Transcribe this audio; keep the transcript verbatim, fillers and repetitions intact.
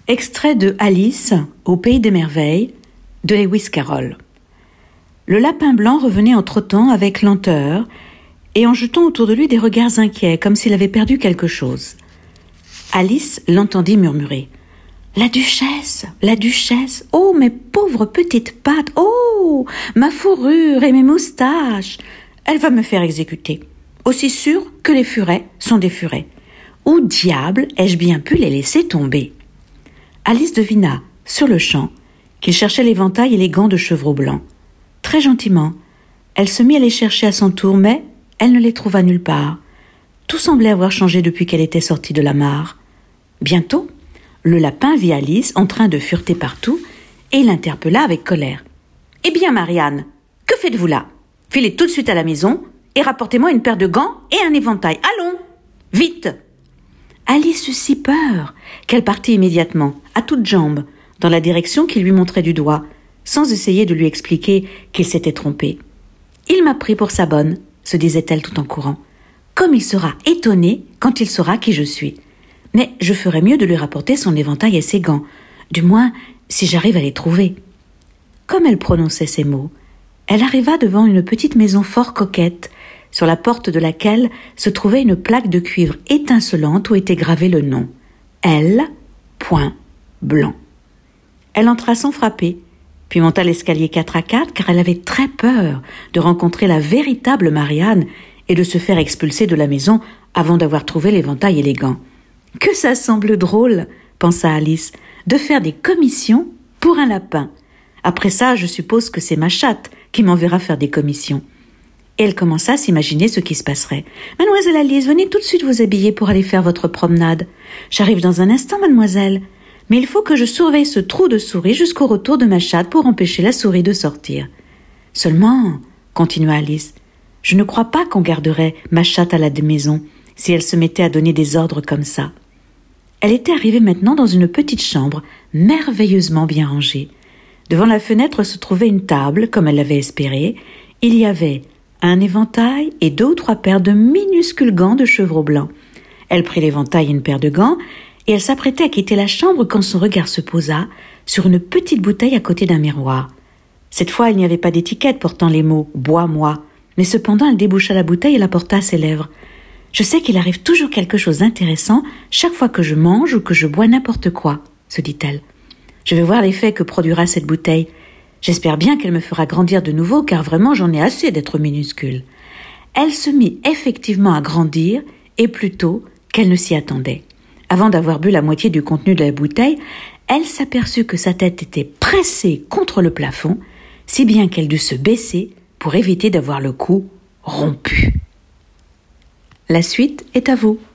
Extrait de Alice au pays des merveilles de Lewis Carroll. Le lapin blanc revenait en trottant avec lenteur et en jetant autour de lui des regards inquiets, comme s'il avait perdu quelque chose. Alice l'entendit murmurer. « La duchesse, la duchesse, oh mes pauvres petites pattes, oh ma fourrure et mes moustaches, elle va me faire exécuter, aussi sûr que les furets sont des furets. Où diable ai-je bien pu les laisser tomber ?» Alice devina, sur le champ, qu'il cherchait l'éventail et les gants de chevreau blanc. Très gentiment, elle se mit à les chercher à son tour, mais elle ne les trouva nulle part. Tout semblait avoir changé depuis qu'elle était sortie de la mare. Bientôt, le lapin vit Alice en train de fureter partout et l'interpella avec colère. « Eh bien, Marianne, que faites-vous là ? Filez tout de suite à la maison et rapportez-moi une paire de gants et un éventail. Allons, vite !» Alice eut si peur qu'elle partit immédiatement, à toutes jambes, dans la direction qu'il lui montrait du doigt, sans essayer de lui expliquer qu'il s'était trompé. « Il m'a pris pour sa bonne », se disait-elle tout en courant. « Comme il sera étonné quand il saura qui je suis. Mais je ferais mieux de lui rapporter son éventail et ses gants, du moins si j'arrive à les trouver. » Comme elle prononçait ces mots, elle arriva devant une petite maison fort coquette, sur la porte de laquelle se trouvait une plaque de cuivre étincelante où était gravé le nom « L. Blanc ». Elle entra sans frapper, puis monta l'escalier quatre à quatre car elle avait très peur de rencontrer la véritable Marianne et de se faire expulser de la maison avant d'avoir trouvé l'éventail et les gants. « Que ça semble drôle !» pensa Alice, « de faire des commissions pour un lapin. Après ça, je suppose que c'est ma chatte qui m'enverra faire des commissions. » Et elle commença à s'imaginer ce qui se passerait. « Mademoiselle Alice, venez tout de suite vous habiller pour aller faire votre promenade. »« J'arrive dans un instant, mademoiselle. Mais il faut que je surveille ce trou de souris jusqu'au retour de ma chatte pour empêcher la souris de sortir. »« Seulement, » continua Alice, « je ne crois pas qu'on garderait ma chatte à la maison si elle se mettait à donner des ordres comme ça. » Elle était arrivée maintenant dans une petite chambre merveilleusement bien rangée. Devant la fenêtre se trouvait une table, comme elle l'avait espéré. Il y avait un éventail et deux ou trois paires de minuscules gants de chevreau blanc. Elle prit l'éventail et une paire de gants, et elle s'apprêtait à quitter la chambre quand son regard se posa sur une petite bouteille à côté d'un miroir. Cette fois, il n'y avait pas d'étiquette portant les mots « Bois-moi », mais cependant elle déboucha la bouteille et la porta à ses lèvres. « Je sais qu'il arrive toujours quelque chose d'intéressant chaque fois que je mange ou que je bois n'importe quoi, » se dit-elle. « Je vais voir l'effet que produira cette bouteille. J'espère bien qu'elle me fera grandir de nouveau, car vraiment j'en ai assez d'être minuscule. » Elle se mit effectivement à grandir, et plus tôt qu'elle ne s'y attendait. Avant d'avoir bu la moitié du contenu de la bouteille, elle s'aperçut que sa tête était pressée contre le plafond, si bien qu'elle dut se baisser pour éviter d'avoir le cou rompu. La suite est à vous.